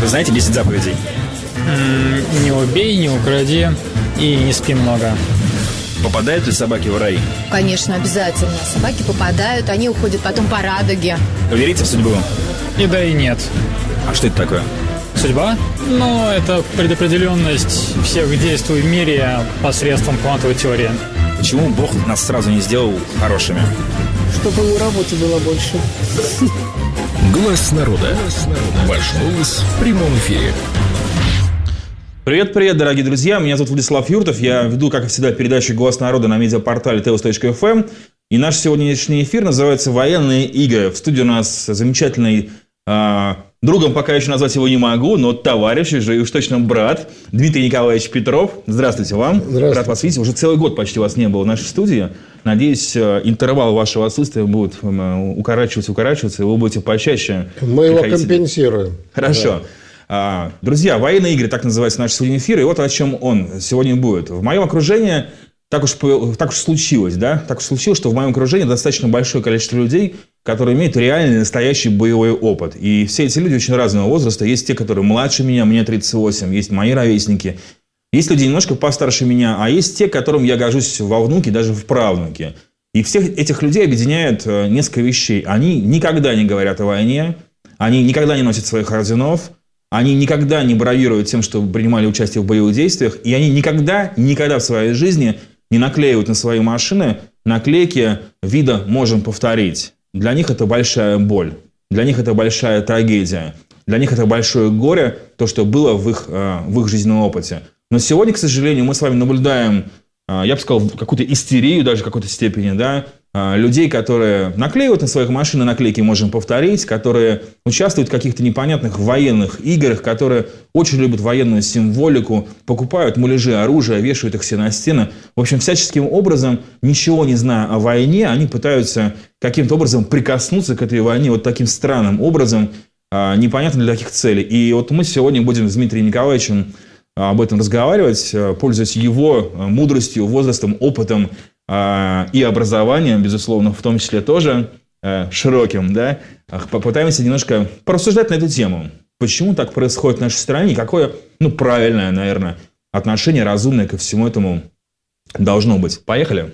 Вы знаете 10 заповедей? Не убей, не укради и не спи много. Попадают ли собаки в рай? Конечно, обязательно. Собаки попадают, они уходят потом по радуге. Вы верите в судьбу? И да, и нет. А что это такое? Судьба? Ну, это предопределенность всех действий в мире посредством квантовой теории. Почему Бог нас сразу не сделал хорошими? Чтобы ему работы было больше. Глаз народа. Ваш голос в прямом эфире. Привет, дорогие друзья. Меня зовут Владислав Юртов. Я веду, как и всегда, передачу «Голос народа» на медиапортале teos.fm. И наш сегодняшний эфир называется «Военные игры». В студии у нас замечательный, другом пока еще назвать его не могу, но товарищ, и уж точно брат, Дмитрий Николаевич Петров. Здравствуйте вам. Здравствуйте. Рад вас видеть. Уже целый год почти вас не было в нашей студии. Надеюсь, интервал вашего отсутствия будет укорачиваться, и вы будете почаще. Мы его компенсируем. Хорошо. Да. Друзья, «Военные игры», так называется наш сегодняшний эфир, и вот о чем он сегодня будет. В моем окружении так уж случилось, что в моем окружении достаточно большое количество людей, которые имеют реальный, настоящий боевой опыт. И все эти люди очень разного возраста. Есть те, которые младше меня, мне 38, есть мои ровесники. Есть люди немножко постарше меня, а есть те, которым я гожусь во внуки, даже в правнуки. И всех этих людей объединяет несколько вещей. Они никогда не говорят о войне, они никогда не носят своих орденов, они никогда не бравируют тем, что принимали участие в боевых действиях, и они никогда в своей жизни не наклеивают на свои машины наклейки вида «можем повторить». Для них это большая боль, для них это большая трагедия, для них это большое горе, то, что было в их жизненном опыте. Но сегодня, к сожалению, мы с вами наблюдаем, я бы сказал, какую-то истерию даже в какой-то степени, да, людей, которые наклеивают на своих машинах наклейки «можем повторить», которые участвуют в каких-то непонятных военных играх, которые очень любят военную символику, покупают муляжи оружия, вешают их все на стены. В общем, всяческим образом, ничего не зная о войне, они пытаются каким-то образом прикоснуться к этой войне вот таким странным образом, непонятно для каких целей. И вот мы сегодня будем с Дмитрием Николаевичем об этом разговаривать, пользуясь его мудростью, возрастом, опытом и образованием, безусловно, в том числе тоже широким, да, попытаемся немножко порассуждать на эту тему. Почему так происходит в нашей стране? Какое, правильное, наверное, отношение разумное ко всему этому должно быть? Поехали?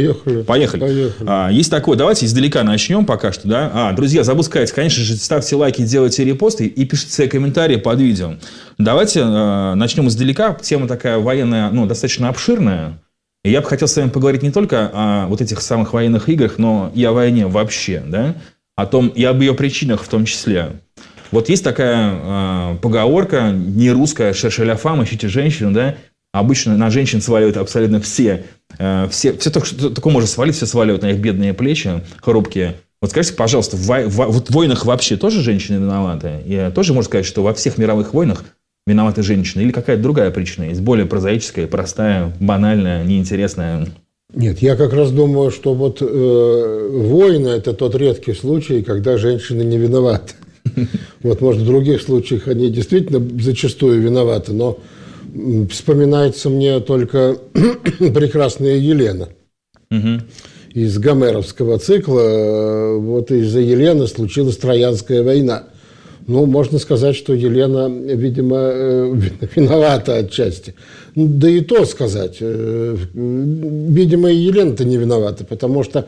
Поехали. Есть такое, давайте издалека начнем пока что, да. Друзья, забыл сказать, конечно же, ставьте лайки, делайте репосты и пишите свои комментарии под видео. Давайте начнем издалека. Тема такая военная, достаточно обширная. И я бы хотел с вами поговорить не только о вот этих самых военных играх, но и о войне вообще, да, о том, и об ее причинах в том числе. Вот есть такая поговорка, не русская, «Cherchez la femme», ищите женщину, да. Обычно на женщин сваливают абсолютно все то, что такое может свалить, все сваливают на их бедные плечи, хрупкие. Вот скажите, пожалуйста, в войнах вообще тоже женщины виноваты? И тоже можно сказать, что во всех мировых войнах виноваты женщины? Или какая-то другая причина есть? Более прозаическая, простая, банальная, неинтересная? Нет, я как раз думаю, что вот войны – это тот редкий случай, когда женщины не виноваты. Вот, может, в других случаях они действительно зачастую виноваты, но вспоминается мне только прекрасная Елена. Из гомеровского цикла. Вот из-за Елены случилась Троянская война. Можно сказать, что Елена, видимо, виновата отчасти. Да и то сказать. Видимо, и Елена-то не виновата, потому что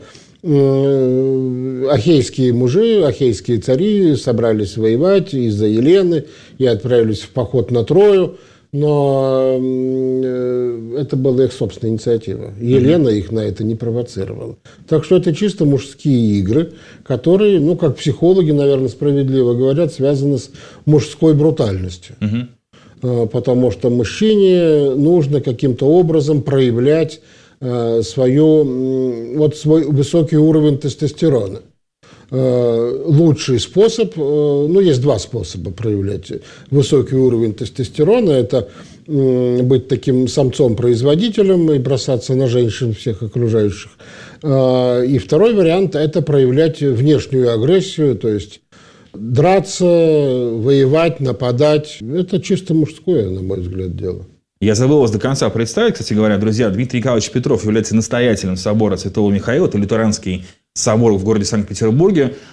ахейские мужи, ахейские цари собрались воевать из-за Елены и отправились в поход на Трою. Но это была их собственная инициатива. Елена их на это не провоцировала. Так что это чисто мужские игры, которые, как психологи, наверное, справедливо говорят, связаны с мужской брутальностью. Потому что мужчине нужно каким-то образом проявлять свой высокий уровень тестостерона. Лучший способ, есть два способа проявлять высокий уровень тестостерона. Это быть таким самцом-производителем и бросаться на женщин всех окружающих. И второй вариант – это проявлять внешнюю агрессию, то есть драться, воевать, нападать. Это чисто мужское, на мой взгляд, дело. Я забыл вас до конца представить, кстати говоря, друзья. Дмитрий Николаевич Петров является настоятелем собора Святого Михаила, это лютеранский собор в городе Санкт-Петербурге.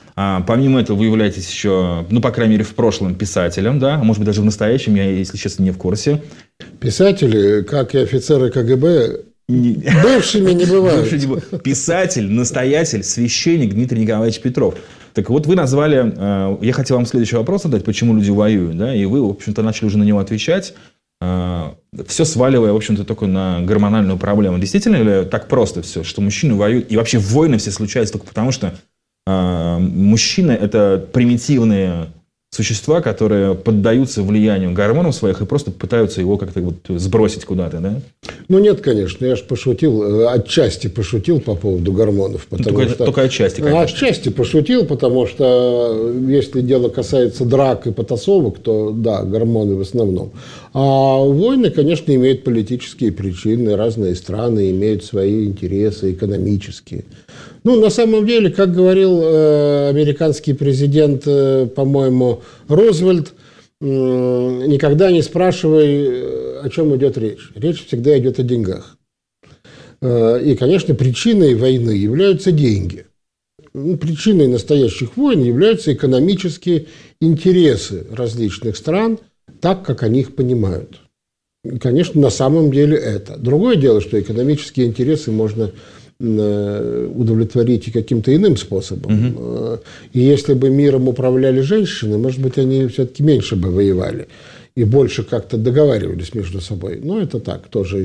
Помимо этого вы являетесь еще, ну, по крайней мере, в прошлом писателем, да? А может быть, даже в настоящем, я, если честно, не в курсе. Писатели, как и офицеры КГБ, бывшими не бывают. Писатель, настоятель, священник Дмитрий Николаевич Петров. Так вот, вы назвали... Я хотел вам следующий вопрос задать, почему люди воюют, да? И вы, в общем-то, начали уже на него отвечать, все сваливая, в общем-то, только на гормональную проблему. Действительно ли так просто все, что мужчины воюют, и вообще войны все случаются только потому, что мужчины – это примитивные существа, которые поддаются влиянию гормонов своих и просто пытаются его как-то вот сбросить куда-то, да? Ну, нет, конечно. Я же пошутил, отчасти пошутил по поводу гормонов. Только отчасти, конечно. Отчасти пошутил, потому что если дело касается драк и потасовок, то да, гормоны в основном. А войны, конечно, имеют политические причины. Разные страны имеют свои интересы экономические. Ну, на самом деле, как говорил американский президент, по-моему, Рузвельт, никогда не спрашивай, о чем идет речь. Речь всегда идет о деньгах. И, конечно, причиной войны являются деньги. Причиной настоящих войн являются экономические интересы различных стран, так, как они их понимают. И, конечно, на самом деле это. Другое дело, что экономические интересы можно удовлетворить и каким-то иным способом. Угу. И если бы миром управляли женщины, может быть, они все-таки меньше бы воевали и больше как-то договаривались между собой. Но это так, тоже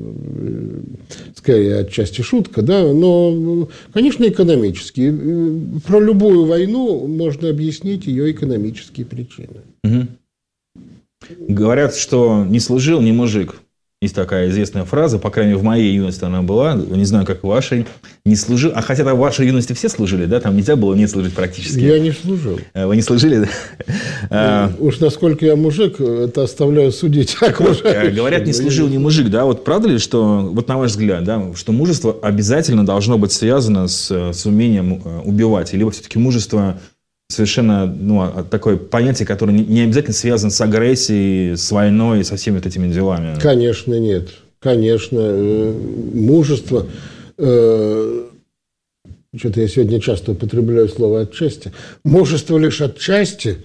скорее отчасти шутка, да, но, конечно, экономически. Про любую войну можно объяснить ее экономические причины. Угу. Говорят, что не служил ни мужик. Есть такая известная фраза, по крайней мере, в моей юности она была, не знаю, как в вашей, не служил. А хотя в вашей юности все служили, да? Там нельзя было не служить практически. Я не служил. Вы не служили, да? Уж насколько я мужик, это оставляю судить окружающим. Говорят, не служил ни мужик, да? Вот правда ли, что, вот на ваш взгляд, да, что мужество обязательно должно быть связано с умением убивать? Или все-таки мужество совершенно такое понятие, которое не обязательно связано с агрессией, с войной, со всеми вот этими делами? Конечно, нет. Конечно. Мужество... Что-то я сегодня часто употребляю слово «отчасти». Мужество лишь отчасти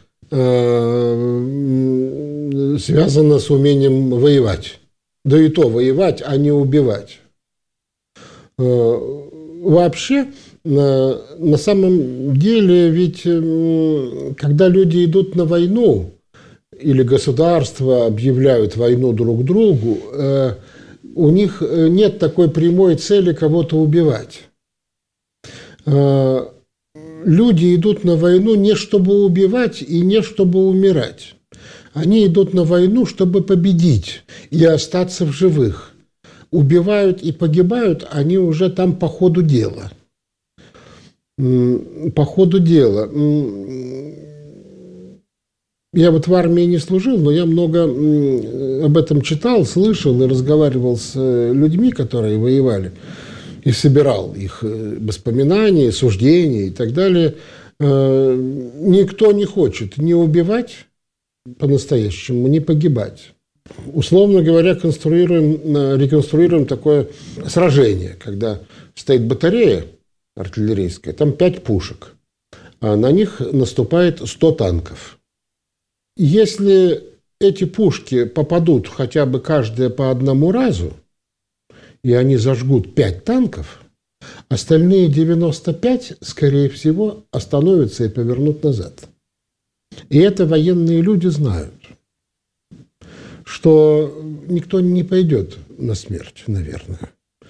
связано с умением воевать. Да и то воевать, а не убивать. Вообще... На самом деле, ведь когда люди идут на войну или государства объявляют войну друг другу, у них нет такой прямой цели кого-то убивать. Люди идут на войну не чтобы убивать и не чтобы умирать. Они идут на войну, чтобы победить и остаться в живых. Убивают и погибают они уже там по ходу дела. По ходу дела. Я вот в армии не служил, но я много об этом читал, слышал и разговаривал с людьми, которые воевали, и собирал их воспоминания, суждения и так далее. Никто не хочет ни убивать по-настоящему, ни погибать. Условно говоря, реконструируем такое сражение, когда стоит батарея артиллерийская, там 5 пушек, а на них наступает 100 танков. Если эти пушки попадут хотя бы каждая по одному разу, и они зажгут 5 танков, остальные 95, скорее всего, остановятся и повернут назад. И это военные люди знают, что никто не пойдет на смерть, наверное.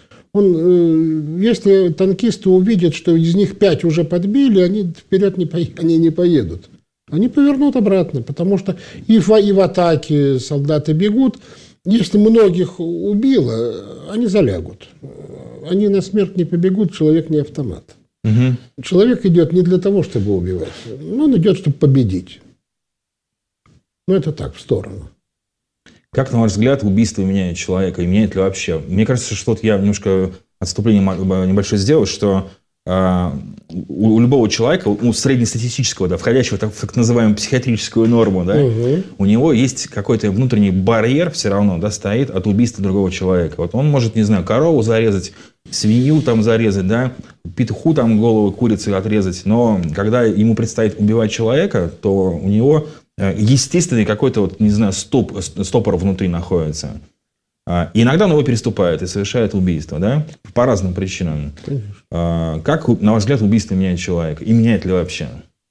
Если танкисты увидят, что из них 5 уже подбили, они вперед не поедут. Они повернут обратно, потому что и в атаке солдаты бегут. Если многих убило, они залягут. Они на смерть не побегут, человек не автомат. Угу. Человек идет не для того, чтобы убивать. Он идет, чтобы победить. Это так, в сторону. Как, на ваш взгляд, убийство меняет человека? И меняет ли вообще? Мне кажется, что я немножко отступление небольшое сделал, что у любого человека, у среднестатистического, да, входящего в так называемую психиатрическую норму, да, у него есть какой-то внутренний барьер все равно, да, стоит от убийства другого человека. Вот он может, не знаю, корову зарезать, свинью там зарезать, да, петуху там голову курицы отрезать, но когда ему предстоит убивать человека, то у него естественный какой-то, вот, не знаю, стопор внутри находится. И иногда он его переступает и совершает убийство, да, по разным причинам. Конечно. Как, на ваш взгляд, убийство меняет человека? И меняет ли вообще?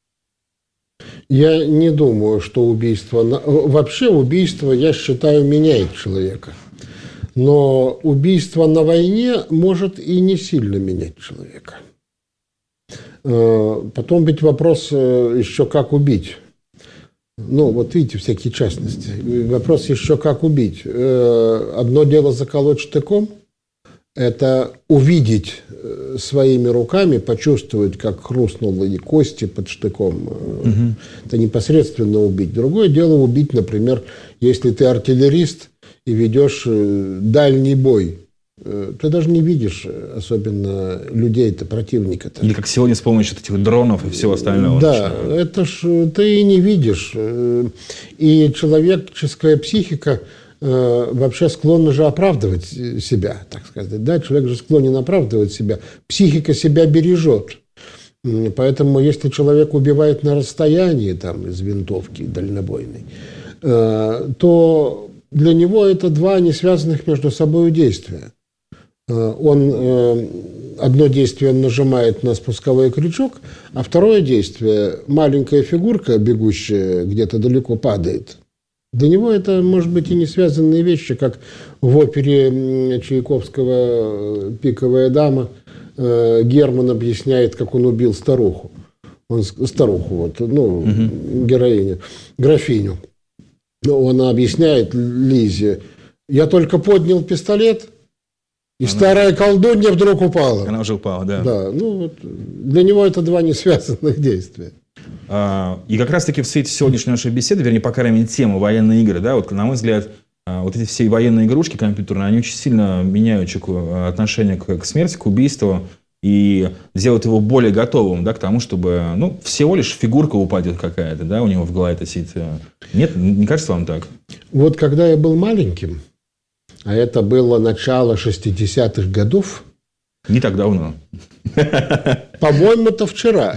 Я не думаю, что убийство... Вообще убийство, я считаю, меняет человека. Но убийство на войне может и не сильно менять человека. Потом ведь вопрос еще как убить. Ну, вот видите, всякие частности. Вопрос еще как убить. Одно дело заколоть штыком, это увидеть своими руками, почувствовать, как хрустнули кости под штыком. Это непосредственно убить. Другое дело убить, например, если ты артиллерист и ведешь дальний бой. Ты даже не видишь особенно людей-то, противника-то. Или как сегодня с помощью этих дронов и всего остального. Да, это ж ты и не видишь. И человеческая психика вообще склонна же оправдывать себя, так сказать. Да? Человек же склонен оправдывать себя. Психика себя бережет. Поэтому если человек убивает на расстоянии там, из винтовки дальнобойной, то для него это два не связанных между собой действия. Он одно действие нажимает на спусковой крючок, а второе действие маленькая фигурка, бегущая где-то далеко, падает. Для него это, может быть, и не связанные вещи, как в опере Чайковского «Пиковая дама» Герман объясняет, как он убил старуху. Героиню, графиню. Он объясняет Лизе: я только поднял пистолет, и старая колдунья вдруг упала. Она уже упала, да. Да, для него это два не связанных действия. И как раз-таки в свете сегодняшней нашей беседы, вернее, по крайней мере, темы военные игры, да, вот, на мой взгляд, вот эти все военные игрушки компьютерные, они очень сильно меняют отношение к смерти, к убийству, и делают его более готовым, да, к тому, чтобы, всего лишь фигурка упадет какая-то, да, у него в голове сидит. Нет, не кажется вам так? Вот когда я был маленьким, а это было начало 60-х годов. Не так давно. По-моему, это вчера.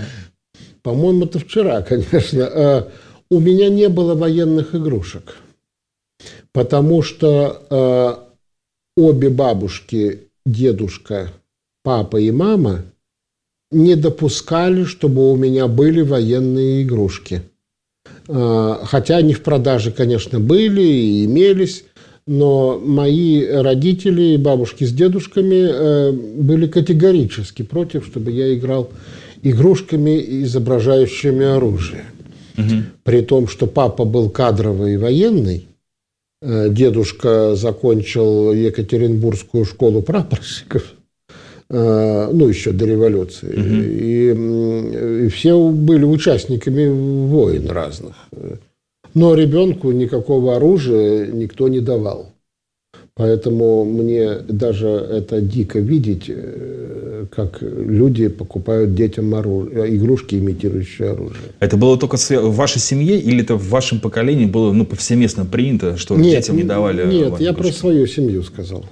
Конечно. У меня не было военных игрушек. Потому что обе бабушки, дедушка, папа и мама не допускали, чтобы у меня были военные игрушки. Хотя они в продаже, конечно, были и имелись. Но мои родители, бабушки с дедушками были категорически против, чтобы я играл игрушками, изображающими оружие. При том, что папа был кадровый военный, дедушка закончил Екатеринбургскую школу прапорщиков, еще до революции. И все были участниками войн разных. Но ребенку никакого оружия никто не давал. Поэтому мне даже это дико видеть, как люди покупают детям игрушки, имитирующие оружие. Это было только в вашей семье или это в вашем поколении было повсеместно принято, что детям не давали? Нет, я про свою семью сказал.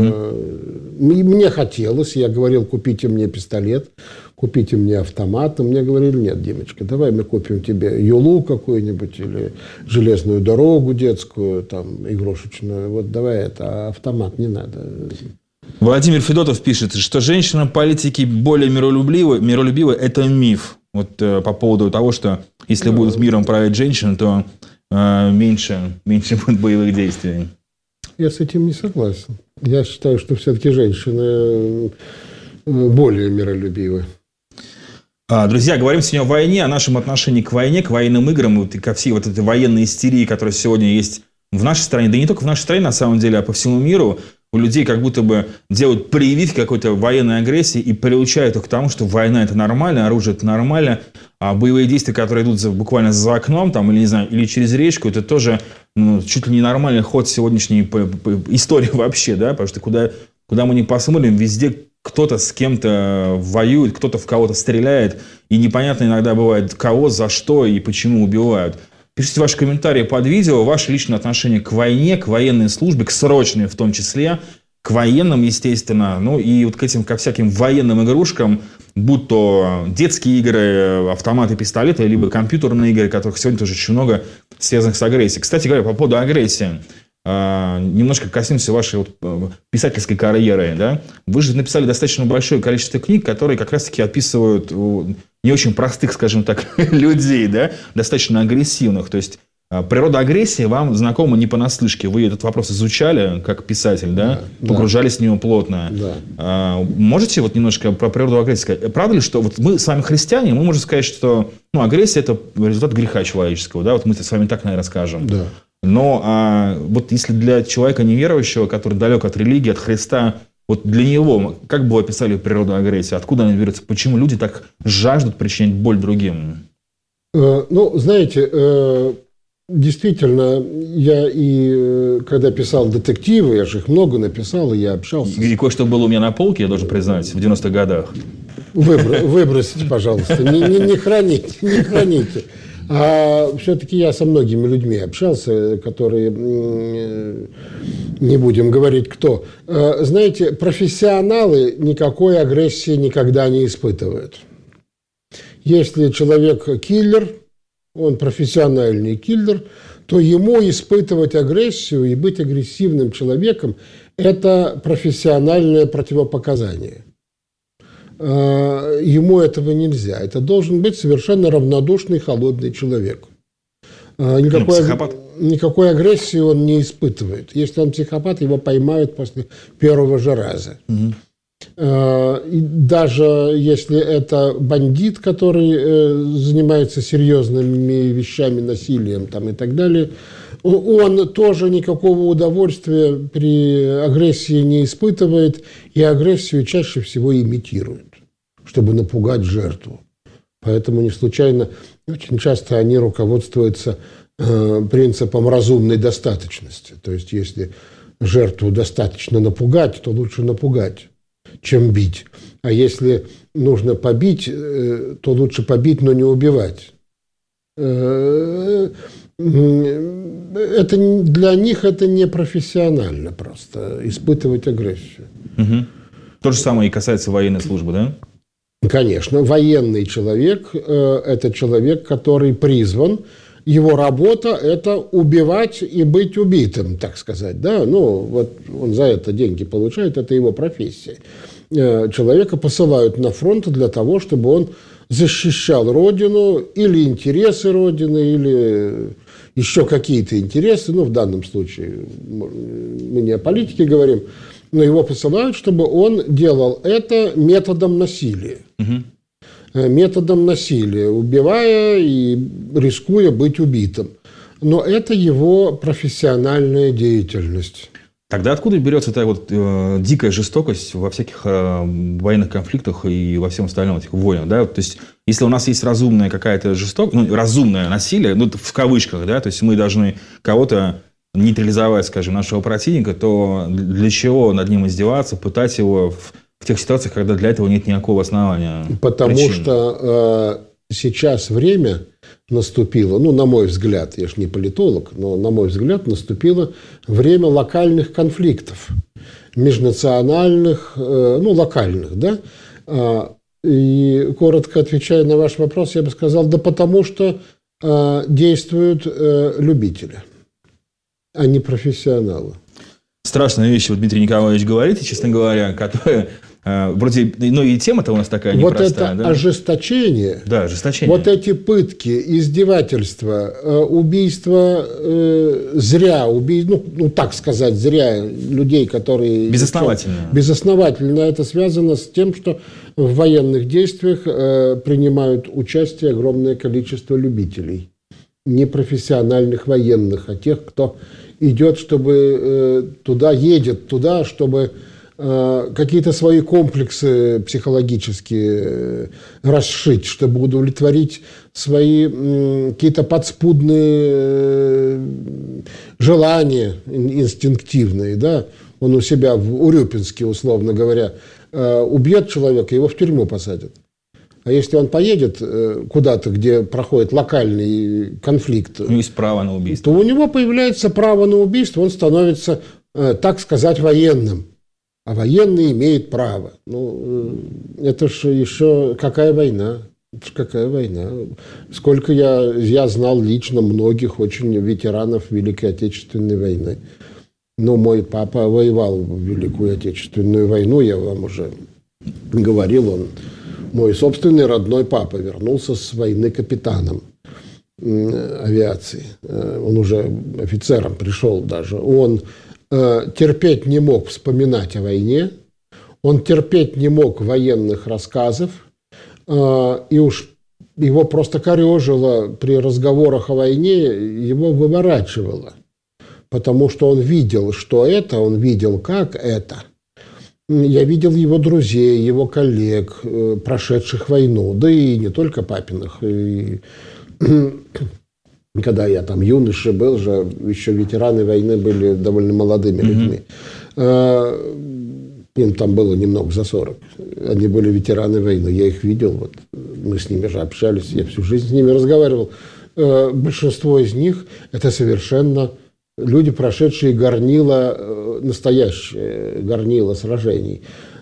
Мне хотелось, я говорил: купите мне пистолет, купите мне автомат. Но мне говорили: нет, Димочка, давай мы купим тебе юлу какую-нибудь или железную дорогу детскую, там, игрушечную. Вот давай это, а автомат не надо. Владимир Федотов пишет, что женщина-политики более миролюбивы – это миф. Вот по поводу того, что если будут миром править женщины, то меньше будет боевых действий. Я с этим не согласен. Я считаю, что все-таки женщины более миролюбивы. Друзья, говорим сегодня о войне, о нашем отношении к войне, к военным играм и ко всей вот этой военной истерии, которая сегодня есть в нашей стране. Да и не только в нашей стране, на самом деле, а по всему миру. У людей как будто бы делают прививки какой-то военной агрессии и приучают их к тому, что война – это нормально, оружие – это нормально, а боевые действия, которые идут буквально за окном, там, или, не знаю, или через речку, это тоже чуть ли не нормальный ход сегодняшней истории вообще, да, потому что куда мы ни посмотрим, везде кто-то с кем-то воюет, кто-то в кого-то стреляет, и непонятно иногда бывает, кого, за что и почему убивают. Пишите ваши комментарии под видео, ваше личное отношение к войне, к военной службе, к срочной в том числе, к военным, естественно, ну и вот ко всяким военным игрушкам, будь то детские игры, автоматы, пистолеты, либо компьютерные игры, которых сегодня тоже очень много связанных с агрессией. Кстати говоря, по поводу агрессии, немножко коснемся вашей писательской карьеры. Да? Вы же написали достаточно большое количество книг, которые как раз-таки описывают не очень простых, скажем так, людей, да? Достаточно агрессивных. То есть природа агрессии вам знакома не понаслышке. Вы этот вопрос изучали как писатель, да? Погружались в него плотно. Да. Можете вот немножко про природу агрессии сказать? Правда ли, что вот мы с вами христиане, мы можем сказать, что агрессия – это результат греха человеческого. Да? Вот мы с вами так, наверное, скажем. Да. Но вот если для человека неверующего, который далек от религии, от Христа, вот для него, как бы вы описали природу агрессии? Откуда она берется? Почему люди так жаждут причинять боль другим? Знаете, действительно, я и когда писал детективы, я же их много написал, и я общался. И кое-что было у меня на полке, я должен признать, в 90-х годах. Выбросите, пожалуйста, не храните. А все-таки я со многими людьми общался, которые, не будем говорить кто. Знаете, профессионалы никакой агрессии никогда не испытывают. Если человек киллер, он профессиональный киллер, то ему испытывать агрессию и быть агрессивным человеком – это профессиональное противопоказание. Ему этого нельзя. Это должен быть совершенно равнодушный, холодный человек. Никакой агрессии он не испытывает. Если он психопат, его поймают после первого же раза. И даже если это бандит, который занимается серьезными вещами, насилием там, и так далее, он тоже никакого удовольствия при агрессии не испытывает, и агрессию чаще всего имитирует, чтобы напугать жертву. Поэтому не случайно очень часто они руководствуются принципом разумной достаточности. То есть, если жертву достаточно напугать, то лучше напугать, чем бить. А если нужно побить, то лучше побить, но не убивать. Это, для них это не профессионально просто, испытывать агрессию. То же самое и касается военной службы, да? Конечно. Военный человек – это человек, который призван, его работа – это убивать и быть убитым, так сказать. Да? Вот он за это деньги получает, это его профессия. Человека посылают на фронт для того, чтобы он защищал Родину или интересы Родины, или еще какие-то интересы. В данном случае мы не о политике говорим, но его посылают, чтобы он делал это методом насилия. Методом насилия, убивая и рискуя быть убитым. Но это его профессиональная деятельность. Тогда откуда берется такая вот дикая жестокость во всяких военных конфликтах и во всем остальном, этих войнах, да? То есть, если у нас есть разумная какая-то жестокость, разумное насилие, в кавычках, да, то есть мы должны кого-то нейтрализовать, скажем, нашего противника, то для чего над ним издеваться, пытать его в тех ситуациях, когда для этого нет никакого основания? Потому что сейчас время наступило, на мой взгляд, я же не политолог, но на мой взгляд наступило время локальных конфликтов, межнациональных, локальных, да. И коротко отвечая на ваш вопрос, я бы сказал, да потому что действуют любители, а не профессионалы. Страшные вещи Дмитрий Николаевич говорит, честно говоря, которые вроде, и тема-то у нас такая непростая. Вот это ожесточение, вот эти пытки, издевательства, убийства зря, так сказать, зря людей, которые... Безосновательно. Безосновательно. Это связано с тем, что в военных действиях принимают участие огромное количество любителей. Не профессиональных военных, а тех, кто идет, едет туда, чтобы какие-то свои комплексы психологические расшить, чтобы удовлетворить свои какие-то подспудные желания инстинктивные. Да? Он у себя в Урюпинске, условно говоря, убьет человека, его в тюрьму посадят. А если он поедет куда-то, где проходит локальный конфликт, У него есть право на убийство. то у него появляется право на убийство, он становится, так сказать, военным. А военный имеет право. Ну, это же еще какая война? Это ж какая война? Сколько я знал лично многих очень ветеранов Великой Отечественной войны. Но мой папа воевал в Великую Отечественную войну, я вам уже говорил, он мой собственный родной папа вернулся с войны капитаном авиации. Он уже офицером пришел даже. Он терпеть не мог вспоминать о войне, он терпеть не мог военных рассказов, и уж его просто корежило при разговорах о войне, его выворачивало, потому что он видел, что это, он видел, как это. Я видел его друзей, его коллег, прошедших войну, да и не только папиных. И когда я там юноша был же, еще ветераны войны были довольно молодыми людьми. Им там было немного за 40. Они были ветераны войны. Я их видел, вот, мы с ними же общались, я всю жизнь с ними разговаривал. Большинство из них – это совершенно люди, прошедшие горнило, настоящее горнило сражений.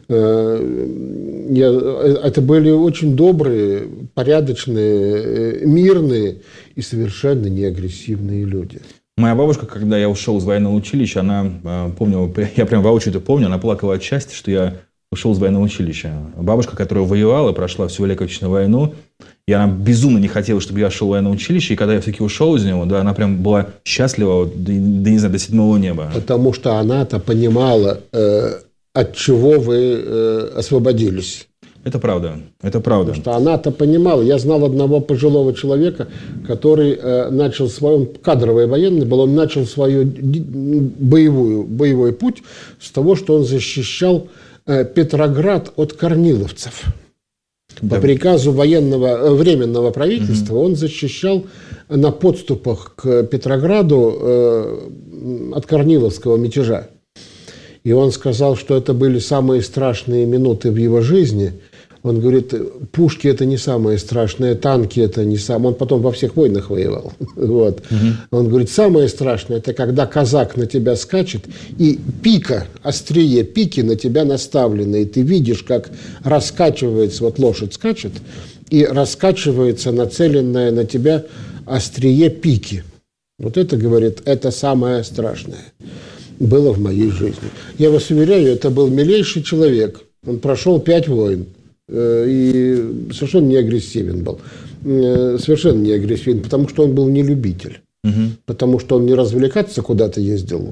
Это были очень добрые, порядочные, мирные и совершенно не агрессивные люди. Моя бабушка, когда я ушел из военного училища, она помнила, я прям воочию это помню, она плакала от счастья, что я ушел из военного училища. Бабушка, которая воевала, прошла всю Великую Отечественную войну, и она безумно не хотела, чтобы я шел в военное училище, и когда я все-таки ушел из него, да, она прям была счастлива не знаю, до седьмого неба. Потому что она-то понимала, от чего вы освободились. Это правда, это правда. Потому что она-то понимала. Я знал одного пожилого человека, который начал свой, он кадровый военный был, он начал свой боевой путь с того, что он защищал Петроград от корниловцев. По приказу временного правительства он защищал на подступах к Петрограду от корниловского мятежа. И он сказал, что это были самые страшные минуты в его жизни. Он говорит, пушки – это не самое страшное, танки – это не самое… Он потом во всех войнах воевал. Вот. Он говорит, самое страшное – это когда казак на тебя скачет, и пика, острие пики на тебя наставлено, и ты видишь, как раскачивается, вот лошадь скачет, и раскачивается нацеленное на тебя острие пики. Вот это, говорит, это самое страшное было в моей жизни. Я вас уверяю, это был милейший человек. Он прошел 5 войн. И совершенно не агрессивен был. Совершенно не агрессивен, потому что он был не любитель. Потому что он не развлекаться куда-то ездил,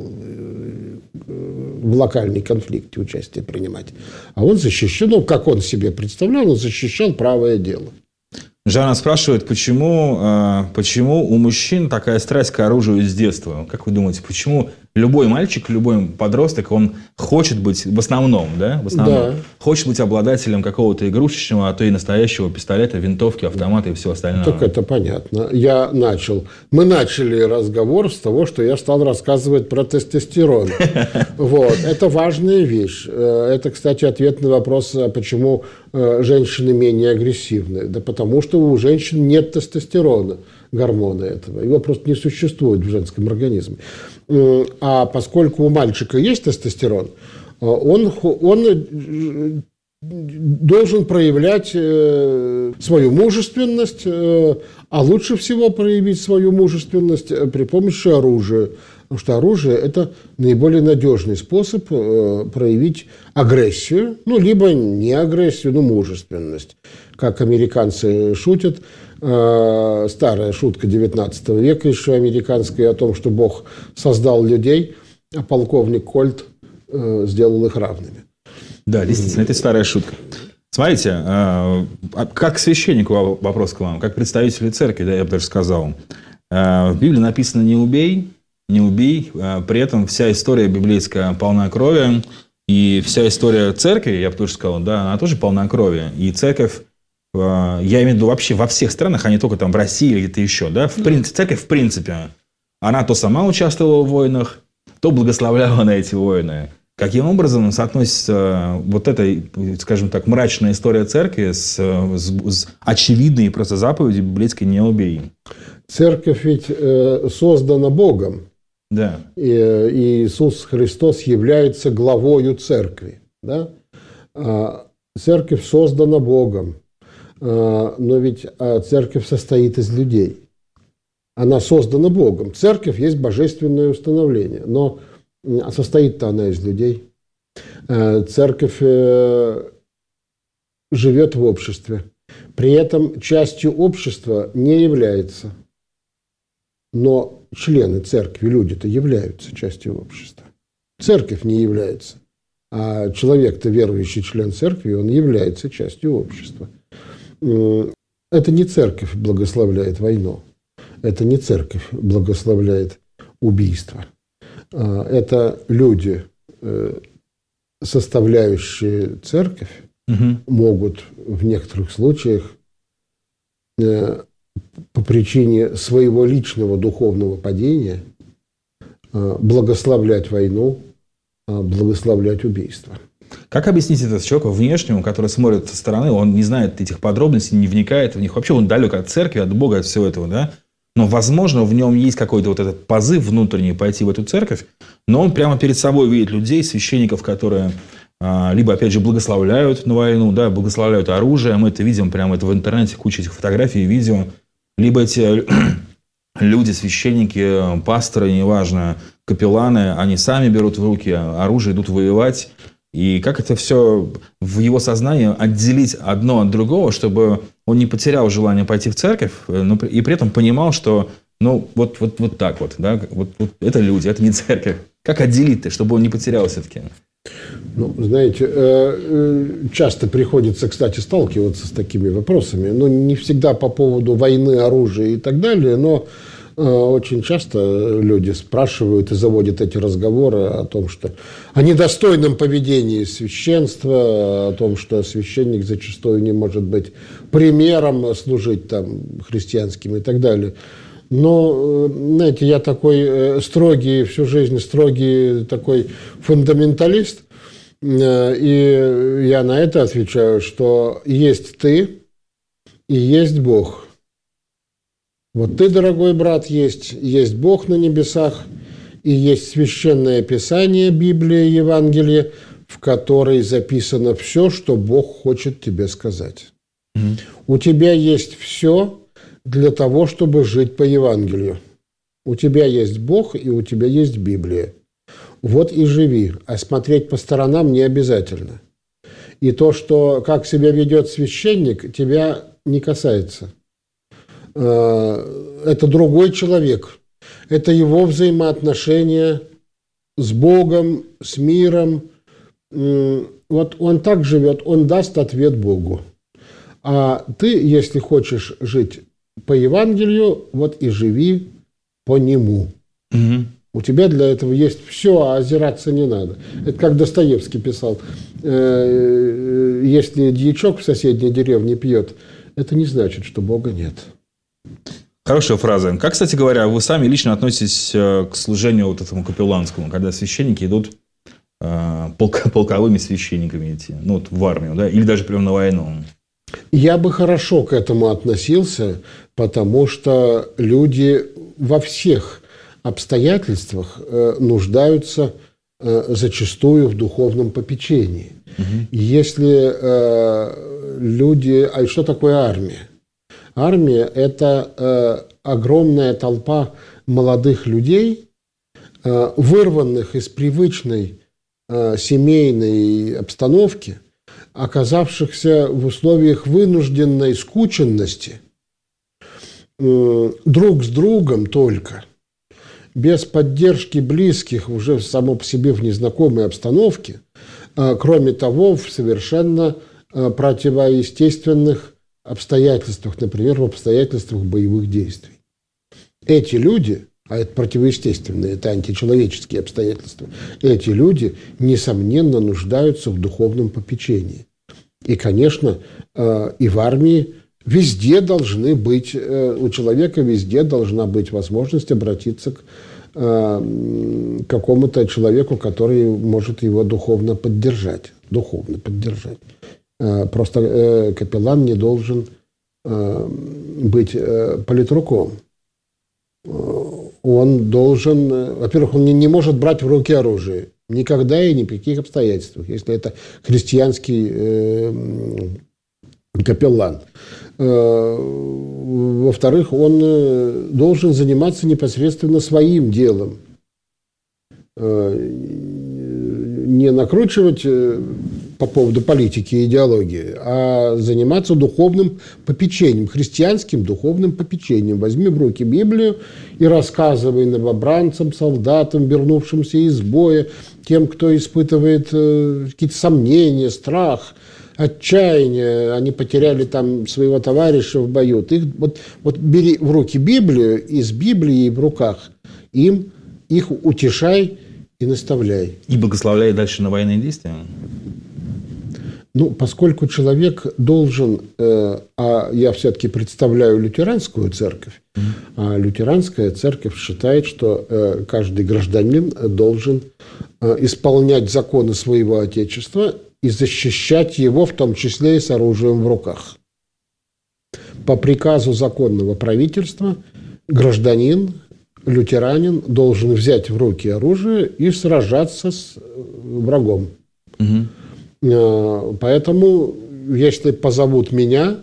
в локальный конфликте участие принимать. А он защищал, ну, как он себе представлял, он защищал правое дело. Жанна спрашивает, почему у мужчин такая страсть к оружию с детства? Как вы думаете, почему любой мальчик, любой подросток, он хочет быть, в основном, Да. хочет быть обладателем какого-то игрушечного, а то и настоящего пистолета, винтовки, автомата и всего остального? Так это понятно. Мы начали разговор с того, что я стал рассказывать про тестостерон. Вот. Это важная вещь. Это, кстати, ответ на вопрос, почему женщины менее агрессивны. Да потому что у женщин нет тестостерона, гормона этого. Его просто не существует в женском организме. А поскольку у мальчика есть тестостерон, он должен проявлять свою мужественность, а лучше всего проявить свою мужественность при помощи оружия. Потому что оружие – это наиболее надежный способ проявить агрессию, ну, либо не агрессию, но мужественность. Как американцы шутят, старая шутка XIX века еще американская о том, что Бог создал людей, а полковник Кольт сделал их равными. Да, действительно, это старая шутка. Смотрите, как священнику вопрос к вам, как представителю церкви, да, я бы даже сказал. В Библии написано «не убей», при этом вся история библейская полна крови, и вся история церкви, я бы тоже сказал, да, она тоже полна крови. И церковь, я имею в виду вообще во всех странах, а не только там в России или где-то еще, да, церковь в принципе, она то сама участвовала в войнах, то благословляла на эти войны. Каким образом соотносится вот эта, скажем так, мрачная история церкви с очевидной просто заповедью библейской «не убей»? Церковь ведь создана Богом. Да. И Иисус Христос является главою церкви. Да? Церковь создана Богом. Но ведь церковь состоит из людей. Она создана Богом. Церковь есть божественное установление. Но состоит-то она из людей. Церковь живет в обществе. При этом частью общества не является. Но члены церкви, люди-то являются частью общества. Церковь не является. А человек-то, верующий член церкви, он является частью общества. Это не церковь благословляет войну. Это не церковь благословляет убийство. Это люди, составляющие церковь, могут в некоторых случаях по причине своего личного духовного падения благословлять войну, благословлять убийство. Как объяснить это человеку внешнему, который смотрит со стороны, он не знает этих подробностей, не вникает в них, вообще он далек от церкви, от Бога, от всего этого, да? Но, возможно, в нем есть какой-то вот этот позыв внутренний пойти в эту церковь, но он прямо перед собой видит людей, священников, которые либо, опять же, благословляют на войну, да, благословляют оружие, мы это видим прямо это в интернете, куча этих фотографий и видео, либо эти люди, священники, пасторы, неважно, капелланы, они сами берут в руки оружие, идут воевать. И как это все в его сознании отделить одно от другого, чтобы он не потерял желание пойти в церковь, но и при этом понимал, что вот так вот, да, вот это люди, это не церковь. Как отделить-то, чтобы он не потерял все-таки? Знаете, часто приходится, кстати, сталкиваться с такими вопросами. Не всегда по поводу войны, оружия и так далее, но очень часто люди спрашивают и заводят эти разговоры о том, что о недостойном поведении священства, о том, что священник зачастую не может быть примером, служить там христианским и так далее. Но, знаете, я такой строгий, всю жизнь строгий такой фундаменталист, и я на это отвечаю, что есть ты и есть Бог. Вот ты, дорогой брат, есть Бог на небесах, и есть священное писание, Библия, Евангелие, в которой записано все, что Бог хочет тебе сказать. У тебя есть все для того, чтобы жить по Евангелию. У тебя есть Бог, и у тебя есть Библия. Вот и живи, а смотреть по сторонам не обязательно. И то, что как себя ведет священник, тебя не касается. Это другой человек. Это его взаимоотношения с Богом, с миром. Вот он так живет, он даст ответ Богу. А ты, если хочешь жить по Евангелию, вот и живи по нему. У тебя для этого есть все, а озираться не надо. Это как Достоевский писал. Если дьячок в соседней деревне пьет, это не значит, что Бога нет. Хорошая фраза. Как, кстати говоря, вы сами лично относитесь к служению вот этому капелланскому, когда священники идут полковыми священниками идти, в армию, да, или даже прямо на войну? Я бы хорошо к этому относился, потому что люди во всех обстоятельствах нуждаются зачастую в духовном попечении. Если люди... А что такое армия? Армия – это огромная толпа молодых людей, вырванных из привычной семейной обстановки, оказавшихся в условиях вынужденной скученности, друг с другом только, без поддержки близких уже само по себе в незнакомой обстановке, кроме того, в совершенно противоестественных обстоятельствах, например, в обстоятельствах боевых действий. Эти люди, а это противоестественные, это античеловеческие обстоятельства, эти люди, несомненно, нуждаются в духовном попечении. И, конечно, и в армии везде должны быть, у человека везде должна быть возможность обратиться к какому-то человеку, который может его духовно поддержать. Просто капеллан не должен быть политруком. Он должен... Во-первых, он не может брать в руки оружие. Никогда и ни при каких обстоятельствах, если это христианский капеллан. Во-вторых, он должен заниматься непосредственно своим делом. Не накручивать по поводу политики и идеологии, а заниматься духовным попечением, христианским духовным попечением. Возьми в руки Библию и рассказывай новобранцам, солдатам, вернувшимся из боя, тем, кто испытывает какие-то сомнения, страх, отчаяние, они потеряли там своего товарища в бою. Ты вот бери в руки Библию, и с Библией в руках их утешай и наставляй. И благословляй дальше на военные действия? Поскольку человек должен, а я все-таки представляю лютеранскую церковь, а лютеранская церковь считает, что каждый гражданин должен исполнять законы своего Отечества и защищать его, в том числе и с оружием в руках. По приказу законного правительства гражданин, лютеранин должен взять в руки оружие и сражаться с врагом. Угу. Поэтому, если позовут меня,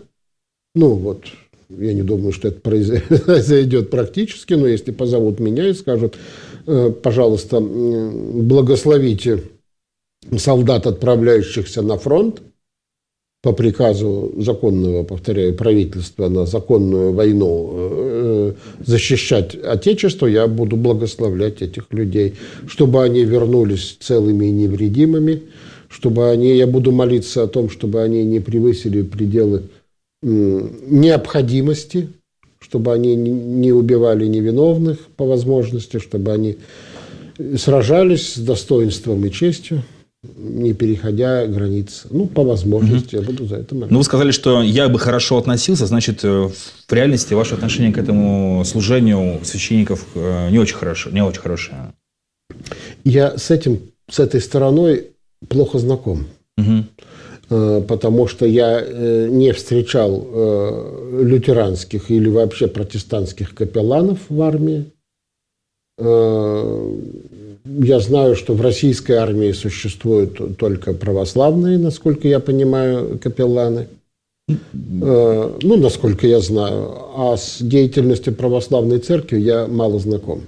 я не думаю, что это произойдет практически, но если позовут меня и скажут, пожалуйста, благословите солдат, отправляющихся на фронт, по приказу законного, повторяю, правительства на законную войну защищать Отечество, я буду благословлять этих людей, чтобы они вернулись целыми и невредимыми, я буду молиться о том, чтобы они не превысили пределы необходимости, чтобы они не убивали невиновных по возможности, чтобы они сражались с достоинством и честью, не переходя границ. По возможности я буду за это молиться. Вы сказали, что я бы хорошо относился, значит, в реальности ваше отношение к этому служению священников не очень хорошее. Я с этой стороной плохо знаком. Потому что я не встречал лютеранских или вообще протестантских капелланов в армии. Я знаю, что в российской армии существуют только православные, насколько я понимаю, капелланы. Насколько я знаю. А с деятельностью православной церкви я мало знаком.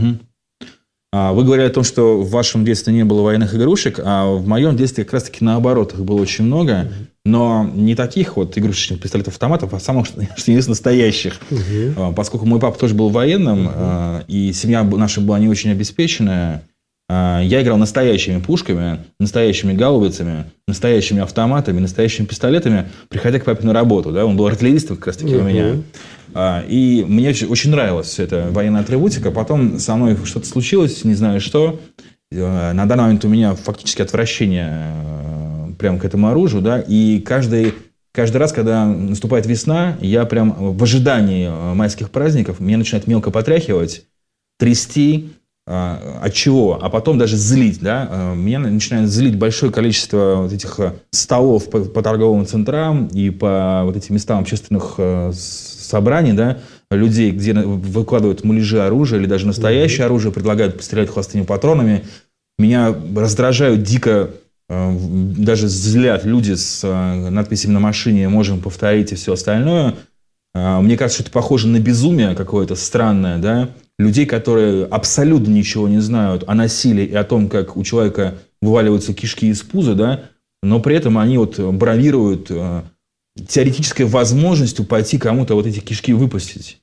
Вы говорили о том, что в вашем детстве не было военных игрушек, а в моем детстве как раз-таки наоборот, их было очень много, но не таких вот игрушечных пистолетов-автоматов, а самых, что есть, настоящих. Поскольку мой папа тоже был военным, и семья наша была не очень обеспеченная, я играл настоящими пушками, настоящими гаубицами, настоящими автоматами, настоящими пистолетами, приходя к папе на работу. Да? Он был артиллеристом как раз-таки у меня. И мне очень нравилась вся эта военная атрибутика. Потом со мной что-то случилось, не знаю что. На данный момент у меня фактически отвращение прямо к этому оружию. Да? И каждый раз, когда наступает весна, я прям в ожидании майских праздников, меня начинает мелко потряхивать, трясти. От чего? А потом даже злить. Да? Меня начинает злить большое количество вот этих столов по торговым центрам и по вот этим местам общественных собраний, да, людей, где выкладывают муляжи оружия или даже настоящее оружие, предлагают пострелять холостыми патронами. Меня раздражают дико, даже злят люди с надписями на машине «Можем повторить» и все остальное. Мне кажется, что это похоже на безумие какое-то странное, да? Людей, которые абсолютно ничего не знают о насилии и о том, как у человека вываливаются кишки из пуза, да? Но при этом они вот бравируют теоретической возможностью пойти кому-то вот эти кишки выпустить.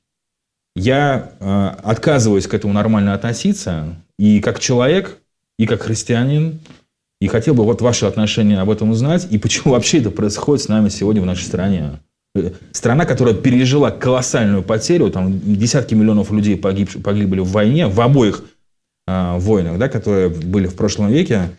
Я отказываюсь к этому нормально относиться и как человек, и как христианин, и хотел бы вот ваше отношение об этом узнать, и почему вообще это происходит с нами сегодня в нашей стране. Страна, которая пережила колоссальную потерю, там десятки миллионов людей погибли в войне, в обоих войнах, да, которые были в прошлом веке.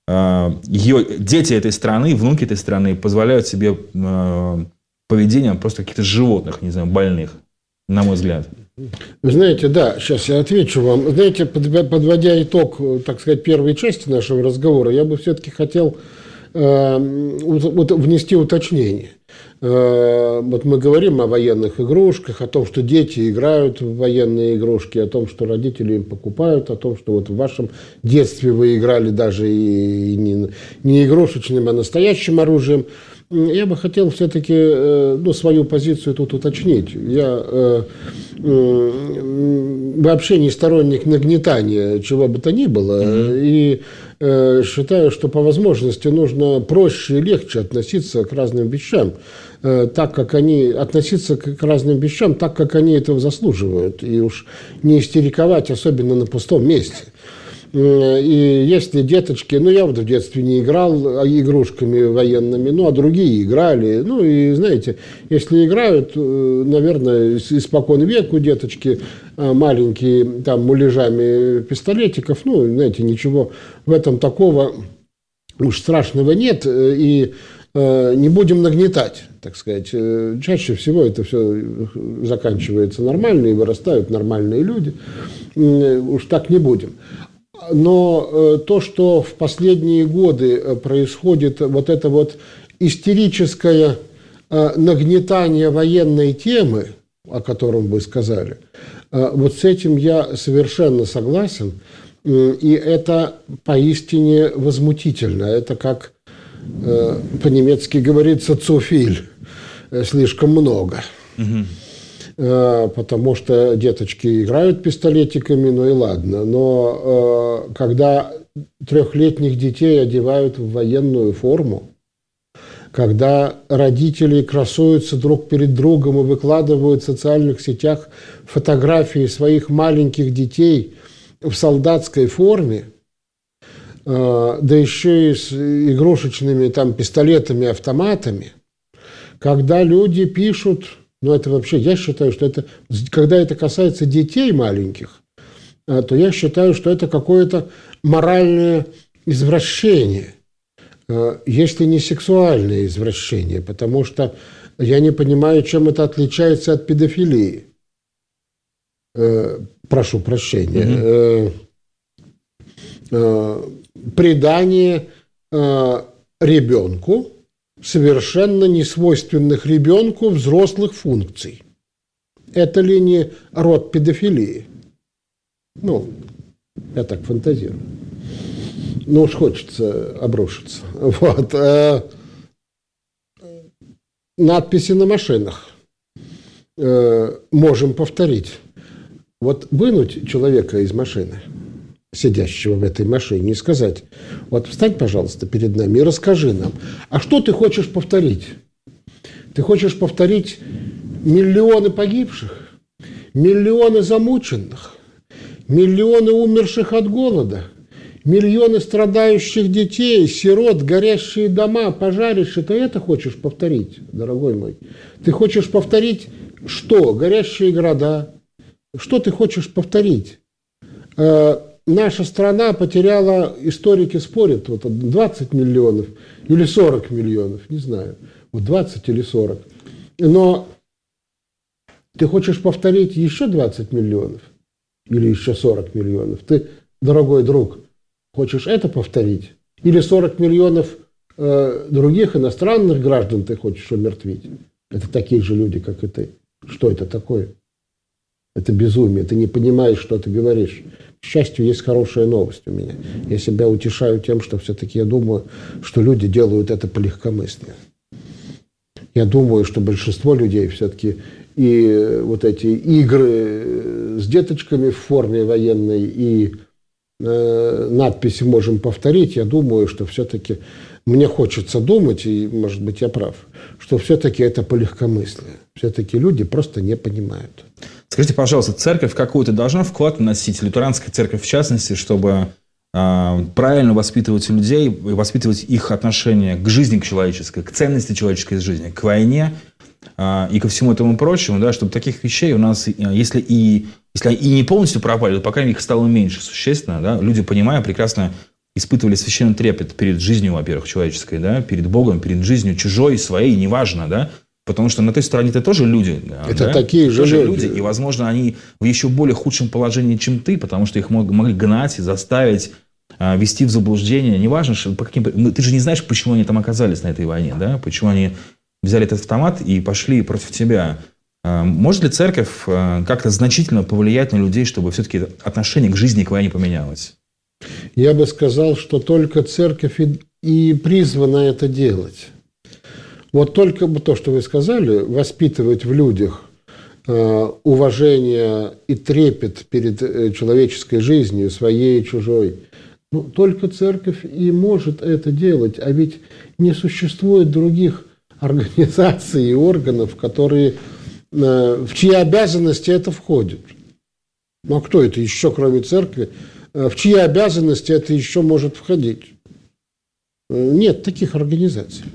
Дети этой страны, внуки этой страны позволяют себе поведение просто каких-то животных, не знаю, больных, на мой взгляд. Вы знаете, да, сейчас я отвечу вам. Знаете, подводя итог, так сказать, первой части нашего разговора, я бы все-таки хотел внести уточнение. Вот мы говорим о военных игрушках, о том, что дети играют в военные игрушки, о том, что родители им покупают, о том, что вот в вашем детстве вы играли даже и не игрушечным, а настоящим оружием. Я бы хотел все-таки свою позицию тут уточнить. Я вообще не сторонник нагнетания чего бы то ни было. И считаю, что по возможности нужно проще и легче относиться к разным вещам, относиться к разным вещам так, как они этого заслуживают. И уж не истериковать, особенно на пустом месте. И если деточки, я вот в детстве не играл игрушками военными, а другие играли. И знаете, если играют, наверное, испокон веку деточки маленькие, там, муляжами пистолетиков, знаете, ничего в этом такого уж страшного нет. И не будем нагнетать, так сказать. Чаще всего это все заканчивается нормально, и вырастают нормальные люди. Уж так не будем. Но то, что в последние годы происходит вот это вот истерическое нагнетание военной темы, о котором вы сказали, вот с этим я совершенно согласен. И это поистине возмутительно. Это как по-немецки говорится «zu viel», слишком много. Потому что деточки играют пистолетиками, и ладно. Но когда 3-летних детей одевают в военную форму, когда родители красуются друг перед другом и выкладывают в социальных сетях фотографии своих маленьких детей в солдатской форме, да еще и с игрушечными там пистолетами, автоматами, когда люди пишут... это вообще, я считаю, что это, когда это касается детей маленьких, то я считаю, что это какое-то моральное извращение, если не сексуальное извращение, потому что я не понимаю, чем это отличается от педофилии. Прошу прощения. Предание ребенку совершенно несвойственных ребенку взрослых функций. Это ли не род педофилии? Я так фантазирую. Уж хочется обрушиться. Вот. Надписи на машинах можем повторить. Вот вынуть человека из машины, сидящего в этой машине, и сказать: вот встань, пожалуйста, перед нами и расскажи нам, а что ты хочешь повторить? Ты хочешь повторить миллионы погибших, миллионы замученных, миллионы умерших от голода, миллионы страдающих детей, сирот, горящие дома, пожарища? Ты это хочешь повторить, дорогой мой? Ты хочешь повторить что? Горящие города? Что ты хочешь повторить? Наша страна потеряла, историки спорят, 20 миллионов или 40 миллионов, не знаю, 20 или 40. Но ты хочешь повторить еще 20 миллионов или еще 40 миллионов? Ты, дорогой друг, хочешь это повторить? Или 40 миллионов других иностранных граждан ты хочешь умертвить? Это такие же люди, как и ты. Что это такое? Это безумие. Ты не понимаешь, что ты говоришь. К счастью, есть хорошая новость у меня. Я себя утешаю тем, что все-таки я думаю, что люди делают это по легкомыслию. Я думаю, что большинство людей все-таки и вот эти игры с деточками в форме военной и надписи можем повторить. Я думаю, что все-таки мне хочется думать, и, может быть, я прав, что все-таки это по легкомыслию. Все-таки люди просто не понимают. Скажите, пожалуйста, церковь какую-то должна вклад вносить, лютеранская церковь в частности, чтобы правильно воспитывать людей, воспитывать их отношение к жизни, к человеческой, к ценности человеческой жизни, к войне и ко всему этому прочему, да, чтобы таких вещей у нас, если и не полностью пропали, то, по крайней мере, их стало меньше существенно. Да? Люди, понимая, прекрасно испытывали священный трепет перед жизнью, во-первых, человеческой, да, перед Богом, перед жизнью чужой, своей, неважно, да, Потому что на той стороне-то тоже люди. Это такие же люди. И, возможно, они в еще более худшем положении, чем ты, потому что их могли гнать и заставить вести в заблуждение. Неважно, по каким... Ты же не знаешь, почему они там оказались на этой войне, да? Почему они взяли этот автомат и пошли против тебя. Может ли церковь как-то значительно повлиять на людей, чтобы все-таки отношение к жизни, к войне поменялось? Я бы сказал, что только церковь и призвана это делать. Вот только то, что вы сказали, воспитывать в людях уважение и трепет перед человеческой жизнью, своей и чужой. Ну, только церковь и может это делать. А ведь не существует других организаций и органов, которые, в чьи обязанности это входит. Ну, а кто это еще, кроме церкви? В чьи обязанности это еще может входить? Нет таких организаций.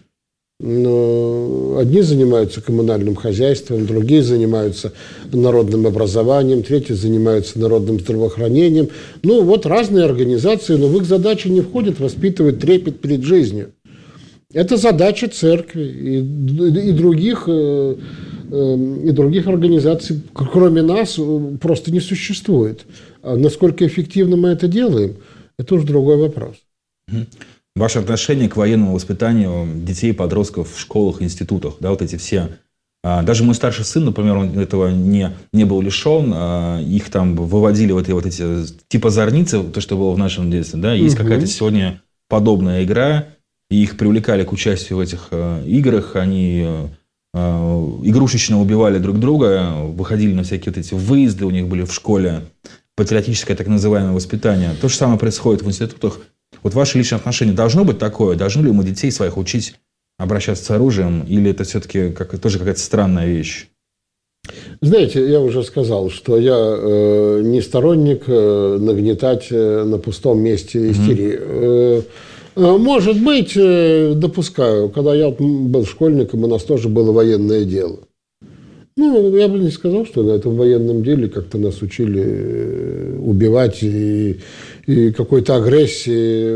Но одни занимаются коммунальным хозяйством, другие занимаются народным образованием, третьи занимаются народным здравоохранением. Ну, вот разные организации, но в их задачи не входит воспитывать трепет перед жизнью. Это задача церкви и других организаций, кроме нас, просто не существует. А насколько эффективно мы это делаем, это уже другой вопрос. Ваше отношение к военному воспитанию детей и подростков в школах, институтах, да, вот эти все. Даже мой старший сын, например, он этого не был лишен. Их там выводили вот эти типа зорницы, то, что было в нашем детстве. Да? Есть какая-то сегодня подобная игра, и их привлекали к участию в этих играх. Они игрушечно убивали друг друга, выходили на всякие вот эти выезды, у них были в школе патриотическое так называемое воспитание. То же самое происходит в институтах. Вот ваше личное отношение должно быть такое? Должны ли мы детей своих учить обращаться с оружием? Или это все-таки тоже какая-то странная вещь? Знаете, я уже сказал, что я не сторонник нагнетать на пустом месте истерии. Может быть, допускаю. Когда я был школьником, у нас тоже было военное дело. Ну, я бы не сказал, что на этом военном деле как-то нас учили убивать и какой-то агрессии.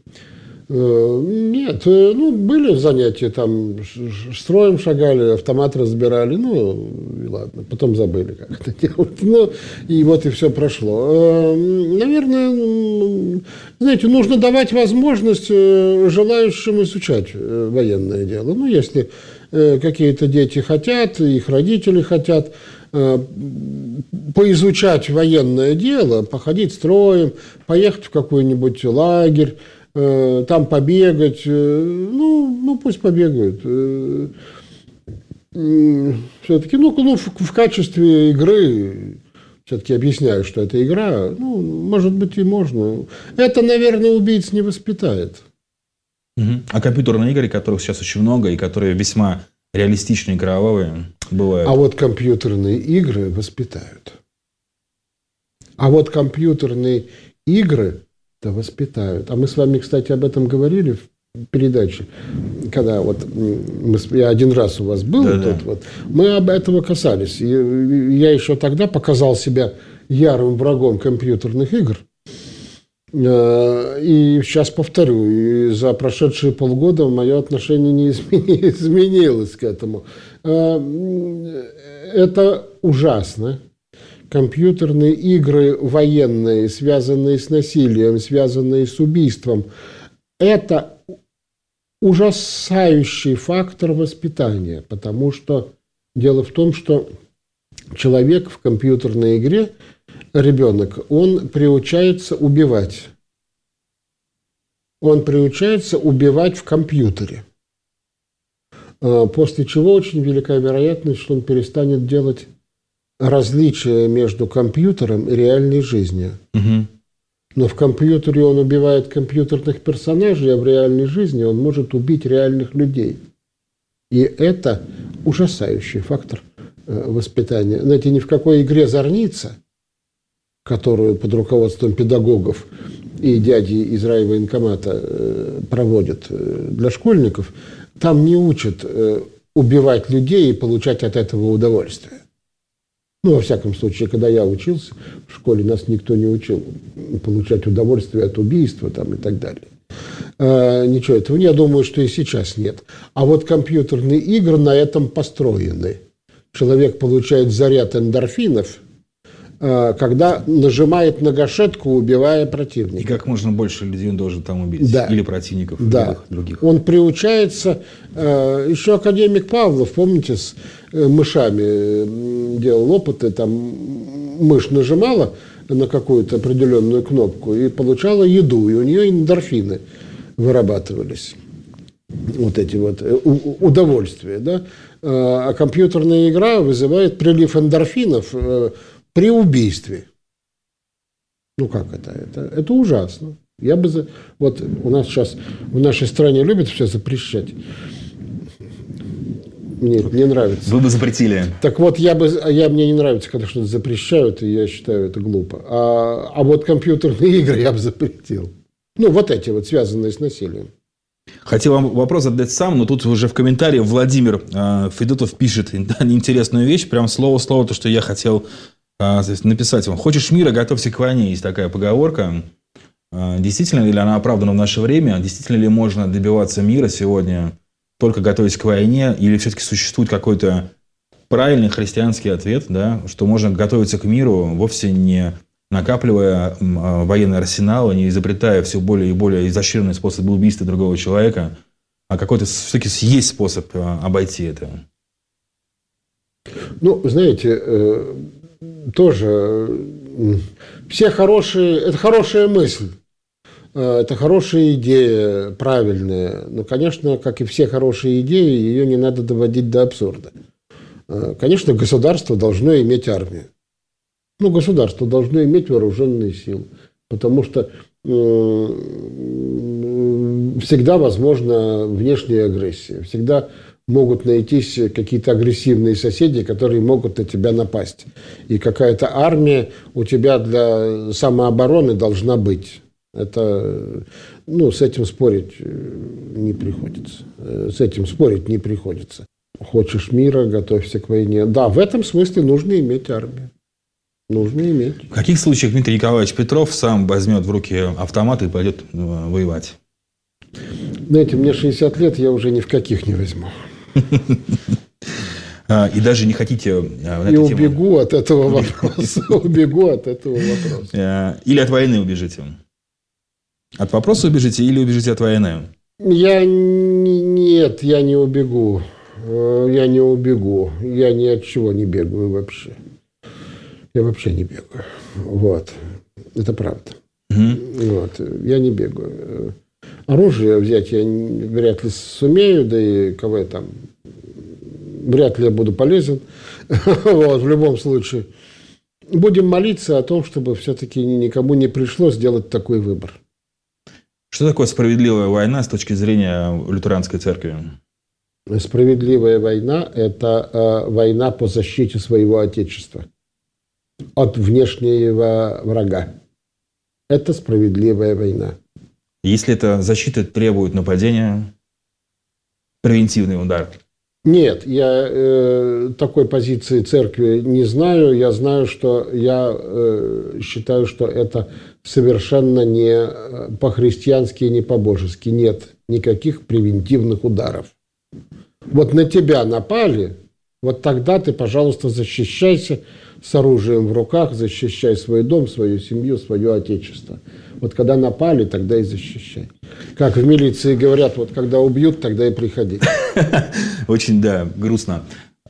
Нет, ну, были занятия, там, строем шагали, автомат разбирали, ну, и ладно, потом забыли, как это делать. Ну, и вот и все прошло. Наверное, знаете, нужно давать возможность желающим изучать военное дело. Ну, если какие-то дети хотят, их родители хотят поизучать военное дело, походить строем, поехать в какой-нибудь лагерь, там побегать, ну пусть побегают. Все-таки, в качестве игры, все-таки объясняю, что это игра, ну, может быть, и можно. Это, наверное, убийц не воспитает. А компьютерные игры, которых сейчас очень много, и которые весьма реалистичные, кровавые, бывают. А вот компьютерные игры воспитают. А вот компьютерные игры воспитают. А мы с вами, кстати, об этом говорили в передаче, когда вот я один раз у вас был, мы об этом касались. И я еще тогда показал себя ярым врагом компьютерных игр. И сейчас повторю, и за прошедшие полгода мое отношение не изменилось к этому. Это ужасно. Компьютерные игры военные, связанные с насилием, связанные с убийством, это ужасающий фактор воспитания, потому что дело в том, что человек в компьютерной игре, ребенок, он приучается убивать. Он приучается убивать в компьютере. После чего очень велика вероятность, что он перестанет делать различие между компьютером и реальной жизнью. Но в компьютере он убивает компьютерных персонажей, а в реальной жизни он может убить реальных людей. И это ужасающий фактор воспитания. Знаете, ни в какой игре «Зорница», которую под руководством педагогов и дяди из райвоенкомата проводят для школьников, там не учат убивать людей и получать от этого удовольствие. Ну, во всяком случае, когда я учился, в школе нас никто не учил получать удовольствие от убийства там, и так далее. Ничего этого. Я думаю, что и сейчас нет. А вот компьютерные игры на этом построены. Человек получает заряд эндорфинов, когда нажимает на гашетку, убивая противника. И как можно больше людей он должен там убить. Да. Или противников, Да. или других. Он приучается. Еще академик Павлов, помните, с мышами делал опыты, там мышь нажимала на какую-то определенную кнопку и получала еду, и у нее эндорфины вырабатывались. Вот эти вот удовольствия, да? А компьютерная игра вызывает прилив эндорфинов при убийстве. Ну как это? Это ужасно. Вот у нас сейчас в нашей стране любят все запрещать. Мне это не нравится. Вы бы запретили. Так вот, мне не нравится, когда что-то запрещают, и я считаю это глупо. А вот компьютерные игры я бы запретил. Ну, вот эти вот, связанные с насилием. Хотел вам вопрос задать сам, но тут уже в комментарии Владимир Федотов пишет интересную вещь, прям слово в слово то, что я хотел написать вам. Хочешь мира, готовься к войне. Есть такая поговорка. Действительно ли она оправдана в наше время? Действительно ли можно добиваться мира сегодня, только готовясь к войне? Или все-таки существует какой-то правильный христианский ответ, да, что можно готовиться к миру, вовсе не накапливая военный арсенал, не изобретая все более и более изощренные способы убийства другого человека, а какой-то все-таки есть способ обойти это? Ну, знаете, тоже все хорошие, это хорошая мысль, это хорошая идея, правильная, но, конечно, как и все хорошие идеи, ее не надо доводить до абсурда. Конечно, государство должно иметь армию. Ну, государство должно иметь вооруженные силы, потому что всегда возможна внешняя агрессия, всегда могут найтись какие-то агрессивные соседи, которые могут на тебя напасть. И какая-то армия у тебя для самообороны должна быть. Это, с этим спорить не приходится. Хочешь мира, готовься к войне. Да, в этом смысле нужно иметь армию. Нужно иметь. В каких случаях Дмитрий Николаевич Петров сам возьмет в руки автомат и пойдет воевать? Знаете, мне 60 лет, я уже ни в каких не возьму. И даже не хотите... И убегу от этого вопроса. Или от войны убежите? От вопроса убежите или убежите от войны? Нет, я не убегу. Я не убегу. Я ни от чего не бегаю вообще. Я вообще не бегаю. Вот. Это правда. Вот. Я не бегаю. Оружие взять я вряд ли сумею, да и кого я там... Вряд ли я буду полезен. Вот, в любом случае. Будем молиться о том, чтобы все-таки никому не пришлось сделать такой выбор. Что такое справедливая война с точки зрения лютеранской церкви? Справедливая война – это война по защите своего Отечества от внешнего врага. Это справедливая война. Если эта защита требует нападения, превентивный удар? Нет, я такой позиции церкви не знаю. Я знаю, что я считаю, что это совершенно не по-христиански и не по-божески. Нет никаких превентивных ударов. Вот на тебя напали, вот тогда ты, пожалуйста, защищайся с оружием в руках, защищай свой дом, свою семью, свое отечество. Вот когда напали, тогда и защищай. Как в милиции говорят, вот когда убьют, тогда и приходи. Очень, да, грустно.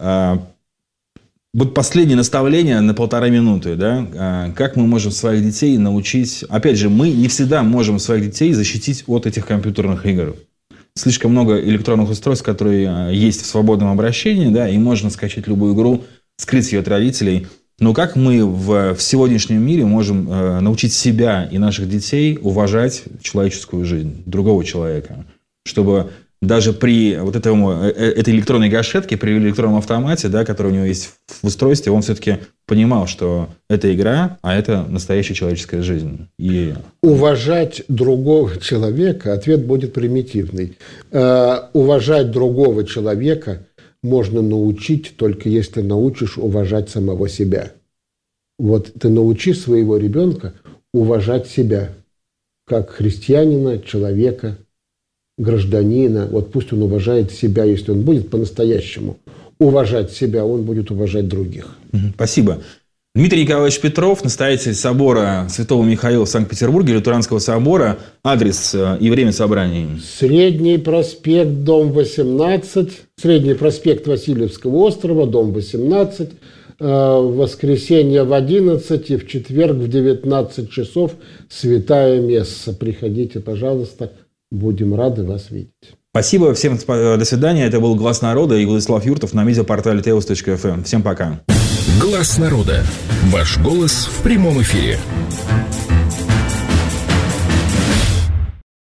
Вот последнее наставление на 1,5 минуты, да? Как мы можем своих детей научить... Опять же, мы не всегда можем своих детей защитить от этих компьютерных игр. Слишком много электронных устройств, которые есть в свободном обращении, да, и можно скачать любую игру, скрыть ее от родителей. Но как мы в сегодняшнем мире можем научить себя и наших детей уважать человеческую жизнь, другого человека, чтобы даже при вот этой электронной гашетке, при электронном автомате, да, который у него есть в устройстве, он все-таки понимал, что это игра, а это настоящая человеческая жизнь. И... Уважать другого человека, ответ будет примитивный. Уважать другого человека можно научить, только если научишь уважать самого себя. Вот ты научи своего ребенка уважать себя, как христианина, человека, гражданина. Вот пусть он уважает себя, если он будет по-настоящему уважать себя, он будет уважать других. Спасибо. Дмитрий Николаевич Петров, настоятель собора Святого Михаила в Санкт-Петербурге, Лютеранского собора. Адрес и время собраний. Средний проспект, дом 18. Средний проспект Васильевского острова, дом 18. В воскресенье в 11 и в четверг в 19 часов святая месса. Приходите, пожалуйста, будем рады вас видеть. Спасибо, всем до свидания. Это был «Глас народа» и Владислав Юртов на медиапортале teos.fm. Всем пока. «Глас народа». Ваш голос в прямом эфире.